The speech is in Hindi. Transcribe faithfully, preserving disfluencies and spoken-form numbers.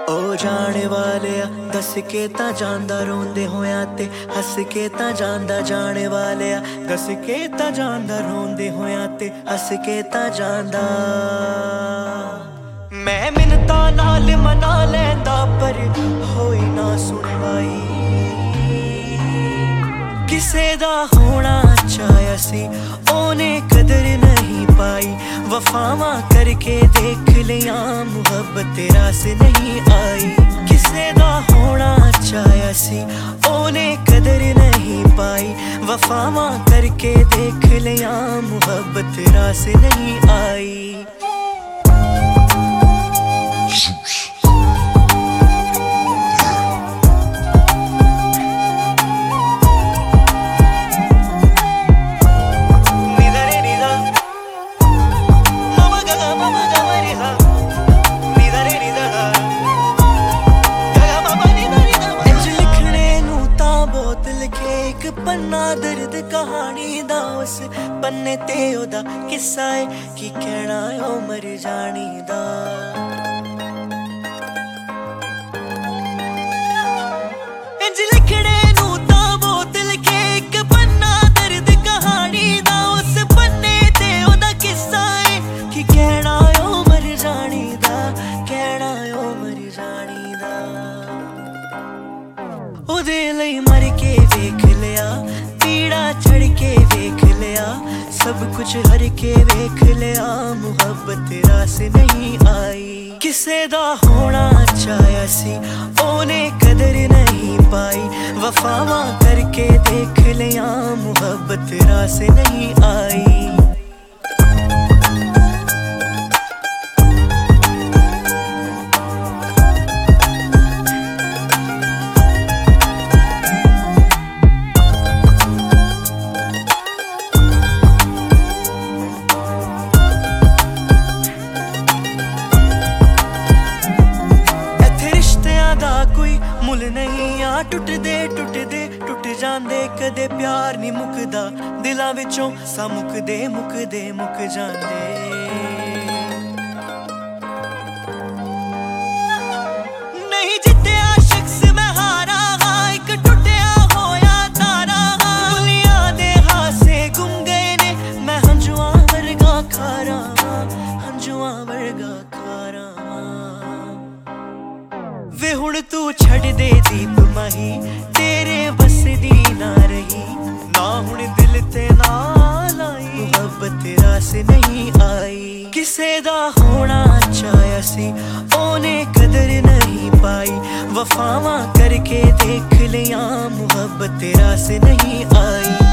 ओ जाने वाले दस के ता जांदा रोंदे होया ते हस के ता जांदा जाने वाले दस के ता जांदा रोंदे होया ते हस के ता जांदा। मैं मिन्नता नाल मना लैंदा पर होई ना सुनवाई, किसे दा होना चाहया सी ओने कदर नहीं पाई। वफावा करके देख लिया मुहब्बत रास नहीं आई, किसे दा होना चाहया सी ओने कदर नहीं पाई। वफावा करके देख लिया मुहब्बत रास नहीं आई। एक पन्ना दर्द कहानी दा उस पन्ने ते ओदा किस्सा है की कहना ओ मर जानी दा। इंज लिखने नू तां बहुत लिखे एक पन्ना दर्द कहानी दा उस पन्ने ते ओदा किस्सा है की कहना ओ मर जानी दा, कहना ओ मर जानी दा। ओदे लई मर के वेख लिया, पीड़ा चढ़ के वेख लिया, सब कुछ हर के वेख लिया, मुहब्बत रास नहीं आई। किसे दा होना चाहया सी ओने कदर नहीं पाई। वफावा करके देख लिया मुहब्बत रास नहीं आई। मुल नहीं आ टुट दे टुट दे टुट जांदे कदे प्यार नहीं मुकदा दिलां विचों सा मुकदे मुकदे मुक जांदे। नहीं जित्या शख्स मैं हारा हाँ एक टुटिया होया तारा हाँ। दुनिया दे हासे गुम गए ने मैं हंजुआ वर्गा खारा हाँ, हंजुआ वर्गा खारा हाँ। वे हुण तू छड़ दे दीप माही तेरे बस दी ना रही, ना हुण दिल ते ना लाई मुहब्बत रास नहीं आई। किसे दा होना चाहया सी ओने कदर नहीं पाई। वफावा करके देख लिया मुहब्बत रास नहीं आई।